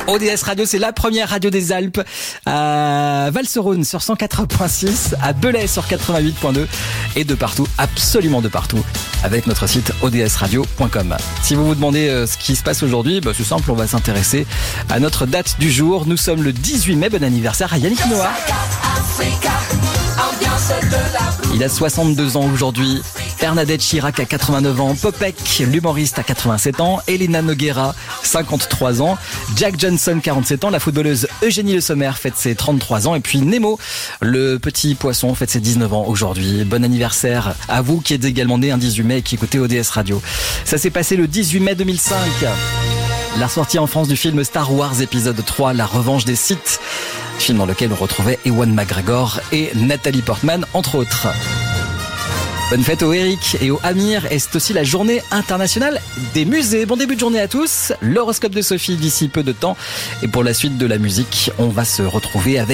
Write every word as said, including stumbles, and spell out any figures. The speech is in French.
O D S Radio, c'est la première radio des Alpes, à Valserone sur cent quatre virgule six, à Belay sur quatre-vingt-huit virgule deux et de partout, absolument de partout, avec notre site o d s radio point com. Si vous vous demandez euh, ce qui se passe aujourd'hui, bah, c'est simple, on va s'intéresser à notre date du jour. Nous sommes le dix-huit mai, bon anniversaire à Yannick Noah. Il a soixante-deux ans aujourd'hui. Bernadette Chirac a quatre-vingt-neuf ans, Popek, l'humoriste, a quatre-vingt-sept ans, Elena Noguera, cinquante-trois ans, Jack Johnson, quarante-sept ans, la footballeuse Eugénie Le Sommer fête ses trente-trois ans, et puis Nemo, le petit poisson, fête ses dix-neuf ans aujourd'hui. Bon anniversaire à vous qui êtes également né un dix-huit mai et qui écoutez O D S Radio. Ça s'est passé le dix-huit mai deux mille cinq. La sortie en France du film Star Wars épisode trois, La Revanche des Sith, film dans lequel on retrouvait Ewan McGregor et Nathalie Portman, entre autres. Bonne fête au Eric et au Amir, et c'est aussi la journée internationale des musées. Bon début de journée à tous, l'horoscope de Sophie d'ici peu de temps, et pour la suite de la musique, on va se retrouver avec